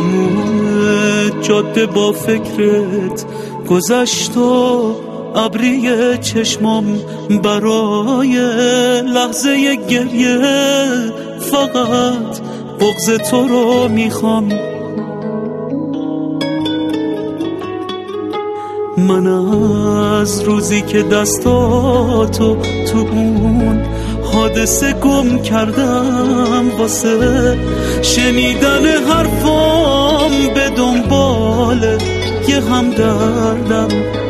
تموم جاده با فکرت گذشت و ابری چشمام برای لحظه گریه فقط بغض تو رو میخوام. من از روزی که دستاتو تو اون حادثه گم کردم واسه شنیدن حرفام به دنبال یه همدردم.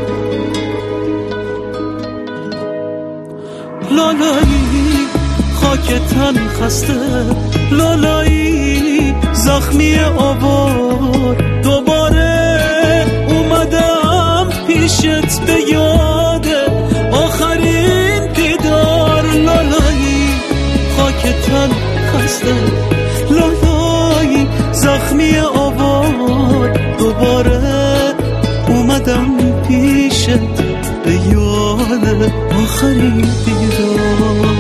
لالایی خاک تن خسته، لالایی زخمی آوار، دوباره اومدم پیشت به یاد آخرین دیدار. لالایی خاک تن خسته، لالایی زخمی آوار، دوباره اومدم پیشت به یاد آخرین دیدار.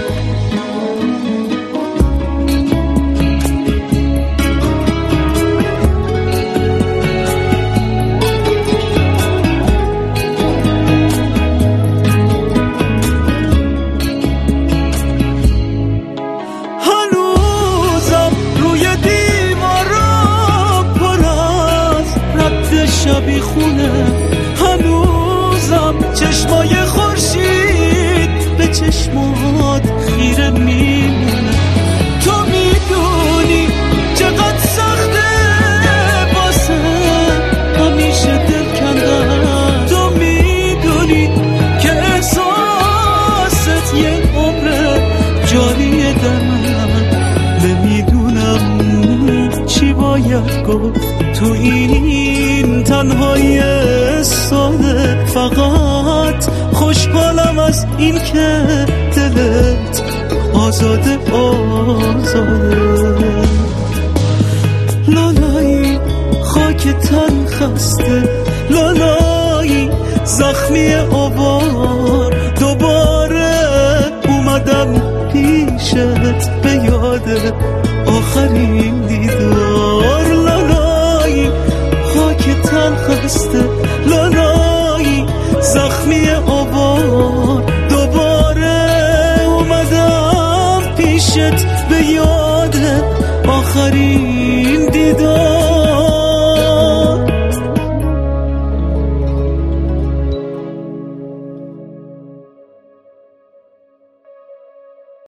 شبی خونه هنوزم چشمای خورشید به چشمات خیره میمونه. تو میدونی چقدر سخته واسه همیشه دل کندن، تو میدونی که احساست یه عمره جاریه در من. نمیدونم چی باید گفت تو این تنهایی ساده، فقط خوشحالم از این که دلت آزاده آزاده. لالایی خاک تن خسته، لالایی زخمی آوار، دوباره اومدم پیشت به یاد آخرین دیدار. لالایی خاک تن خسته، لالایی زخمی آوار، دوباره اومدم پیشت به یاد آخرین دیدار.